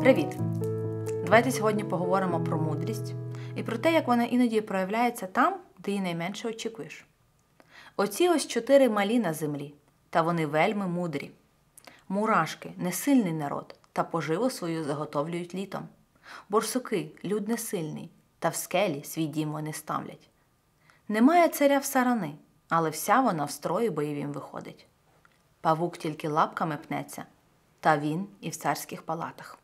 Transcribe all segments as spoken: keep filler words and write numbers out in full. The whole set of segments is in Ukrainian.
Привіт! Давайте сьогодні поговоримо про мудрість і про те, як вона іноді проявляється там, де її найменше очікуєш. Оці ось чотири малі на землі, та вони вельми мудрі. Мурашки – несильний народ, та поживу свою заготовлюють літом. Борсуки – люд несильний, та в скелі свій дім вони ставлять. Немає царя в сарани, але вся вона в строї бойовім виходить. Павук тільки лапками пнеться, та він і в царських палатах.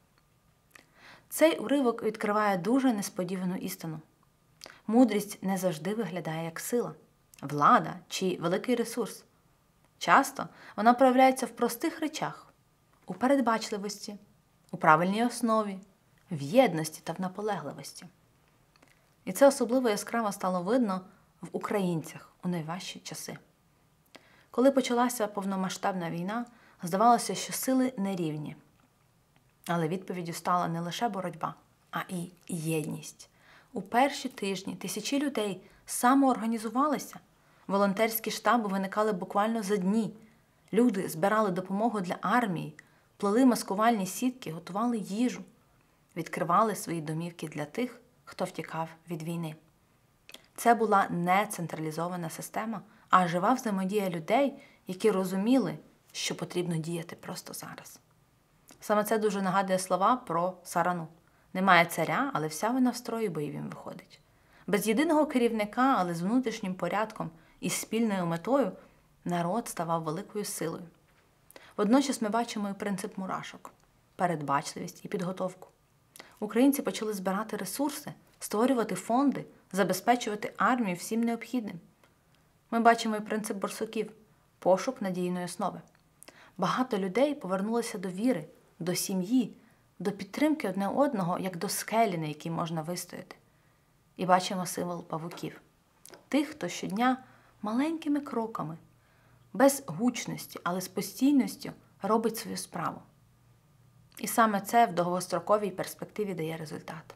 Цей уривок відкриває дуже несподівану істину. Мудрість не завжди виглядає як сила, влада чи великий ресурс. Часто вона проявляється в простих речах – у передбачливості, у правильній основі, в єдності та в наполегливості. І це особливо яскраво стало видно в українцях у найважчі часи. Коли почалася повномасштабна війна, здавалося, що сили нерівні. Але відповіддю стала не лише боротьба, а і єдність. У перші тижні тисячі людей самоорганізувалися. Волонтерські штаби виникали буквально за дні. Люди збирали допомогу для армії, плели маскувальні сітки, готували їжу, відкривали свої домівки для тих, хто втікав від війни. Це була не централізована система, а жива взаємодія людей, які розуміли, що потрібно діяти просто зараз. Саме це дуже нагадує слова про сарану. Немає царя, але вся вона в строї бойовім виходить. Без єдиного керівника, але з внутрішнім порядком і спільною метою народ ставав великою силою. Водночас ми бачимо і принцип мурашок – передбачливість і підготовку. Українці почали збирати ресурси, створювати фонди, забезпечувати армію всім необхідним. Ми бачимо і принцип борсуків – пошук надійної основи. Багато людей повернулося до віри, до сім'ї, до підтримки одне одного, як до скелі, на якій можна вистояти. І бачимо символ павуків. Тих, хто щодня маленькими кроками, без гучності, але з постійністю робить свою справу. І саме це в довгостроковій перспективі дає результат.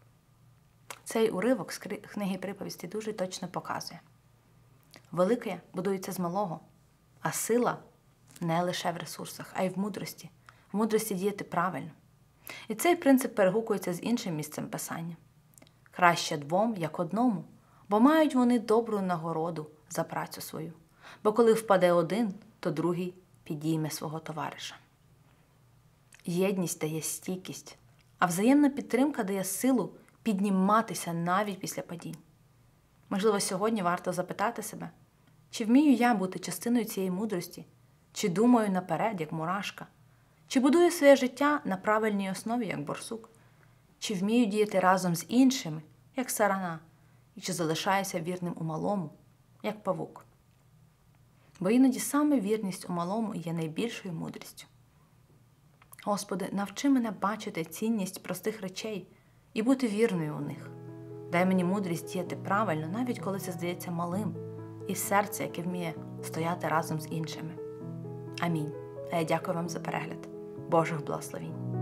Цей уривок з книги «Приповісті» дуже точно показує. Велике будується з малого, а сила не лише в ресурсах, а й в мудрості. В мудрості діяти правильно. І цей принцип перегукується з іншим місцем Писання. Краще двом, як одному, бо мають вони добру нагороду за працю свою. Бо коли впаде один, то другий підійме свого товариша. Єдність дає стійкість, а взаємна підтримка дає силу підніматися навіть після падінь. Можливо, сьогодні варто запитати себе, чи вмію я бути частиною цієї мудрості, чи думаю наперед, як мурашка, чи будую своє життя на правильній основі, як борсук, чи вмію діяти разом з іншими, як сарана, і чи залишаюся вірним у малому, як павук. Бо іноді саме вірність у малому є найбільшою мудрістю. Господи, навчи мене бачити цінність простих речей і бути вірною у них. Дай мені мудрість діяти правильно, навіть коли це здається малим, і серце, яке вміє стояти разом з іншими. Амінь. А я дякую вам за перегляд. Божих благословінь.